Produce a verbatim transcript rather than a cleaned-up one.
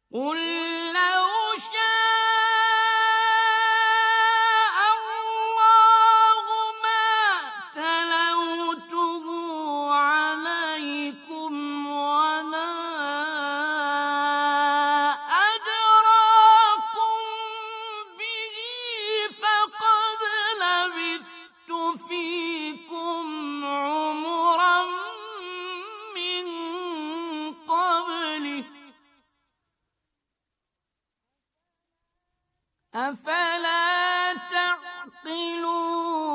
قُل لَّوْ شَاءَ اللَّهُ مَا تَلَوْتُهُ عَلَيْكُمْ وَلَا أَدْرَاكُم بِهِ ۖ فَقَدْ لَبِثْتُ فِيكُمْ عُمُرًا مِّن قَبْلِهِ ۚ أَفَلَا تَعْقِلُونَ